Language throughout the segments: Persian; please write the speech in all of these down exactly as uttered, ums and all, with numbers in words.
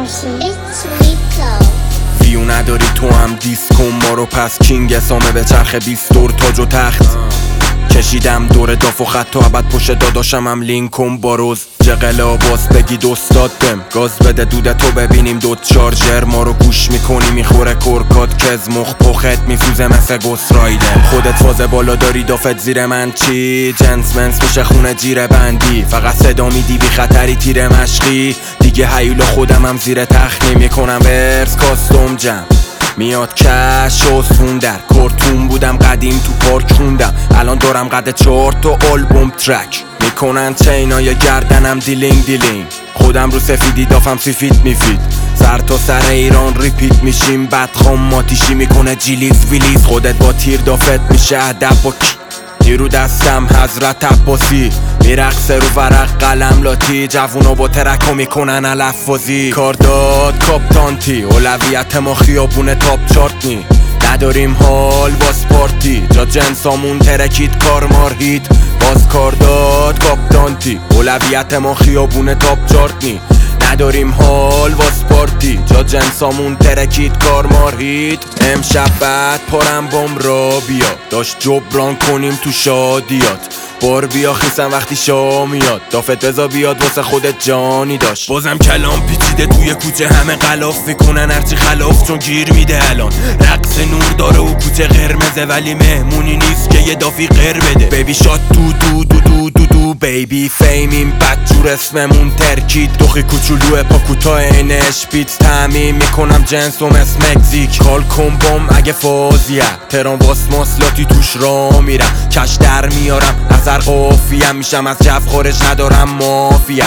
ویو نداری تو هم دیسکو ما رو، پس کینگ سامه به چرخ بیست دور تاج و تخت کشیدم دور داف و خط تا ابد پشت داداشم هم لینکن باروز جقل آباس بگید استاد بم گاز بده دوده تو ببینیم دوت چارجر ما رو گوش میکنی میخوره کرکات کز مخ پخت میفوزه مثل گوست رایدر خودت فاز بالا داری دافت زیر من چی جنس منس میشه خونه جیره بندی فقط صدا میدی بی خطری تیر مشقی دیگه هیولا خودم هم زیر تخت نمیکنم ورس کاستوم جم میاد کش و در کارتون بودم قدیم تو پارک خوندم الان دارم قد چهار تا آلبوم ترک میکنن چینای گردنم دیلینگ دیلینگ خودم رو سفیدی دافم سفید میفید سر تا سر ایران ریپیت میشیم بعد خام ماتیشی میکنه جیلیز ویلیز خودت با تیر دافت میشه ادب با کی رو دستم حضرت عباسی میرقصه رو ورق قلم لاتی جوونا با ترکا میکنن علفوازی کار داد کاپتانتی اولویت ما خیابون تاپ چارت نی نداریم حال باز پارتی جا جنسامون ترکید کار مارهید باز کار داد کاپتانتی اولویت ما خیابون تاپ چارت نی نداریم حال واس پارتی جا جنسامون ترکید کار مارهید امشب بعد پارم بام را بیا داشت جبران کنیم تو شادیات بار بیا خیسم وقتی شامیاد دافت بزا بیاد واسه خودت جانی داشت بازم کلام پیچیده توی کوچه همه غلاف میکنن هرچی خلاف چون گیر میده الان رقص نور داره و کوچه قرمزه ولی مهمونی نیست که یه دافی قر بده بیبی شات دو دو دو دو دو دو بیبی فیمیم بدجور اسممون ترکید دوخی کوچولوه پا کوتاه اینش بیت تعمیم میکنم جنس و مثل مکزیک کال کن بام اگه فازیه تران واس ماسلاتی توش را میرم کش در میارم نظر قافیم میشم از جف خارج ندارم مافیه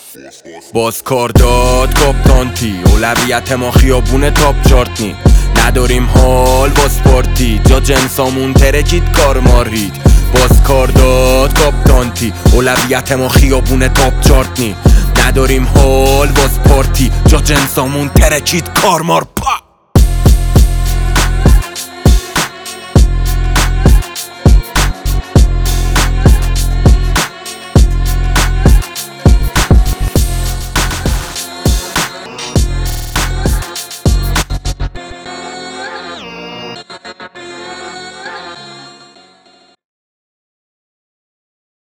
باز کار داد کاپتانتی اولویت ما خیابون تاپ چارت نی نداریم حال باز پارتی جا جنسامون ترکید کار مارید باز کار داد کاپتانتی اولویت ما خیابون تاپ چارت نی نداریم حال باز پارتی جا جنسامون ترکید کار مار پا